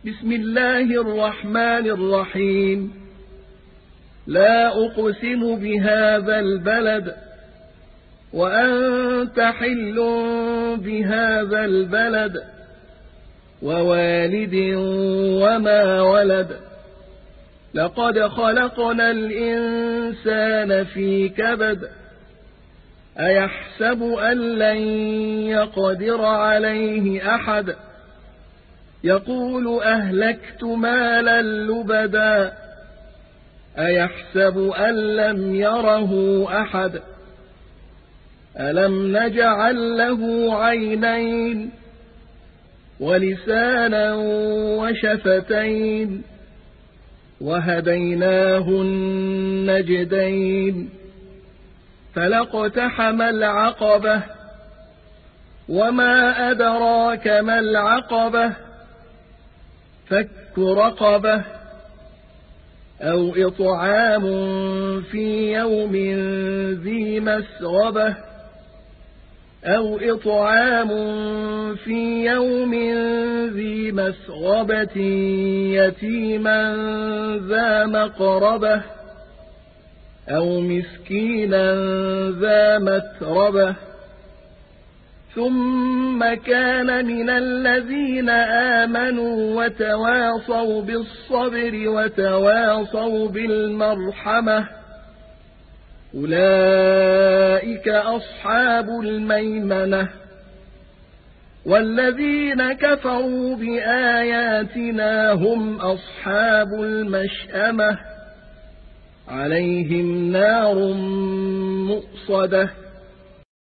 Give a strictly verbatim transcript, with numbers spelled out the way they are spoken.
بسم الله الرحمن الرحيم. لا أقسم بهذا البلد وأنت حل بهذا البلد ووالد وما ولد. لقد خلقنا الإنسان في كبد. أيحسب أن لن يقدر عليه أحد. يقول أهلكت مالا لبدا. أيحسب أن لم يره أحد. ألم نجعل له عينين ولسانا وشفتين وهديناه النجدين. فلاقتحم العقبة وما أدراك ما العقبة. فك رقبة أو إطعام في يوم ذي مسغبة أو إطعام في يوم ذي مسغبة يتيما ذا مقربة أو مسكينا ذا متربة. ثم كان من الذين آمنوا وتواصوا بالصبر وتواصوا بالمرحمة. أولئك أصحاب الميمنة. والذين كفروا بآياتنا هم أصحاب المشأمة. عليهم نار مؤصدة.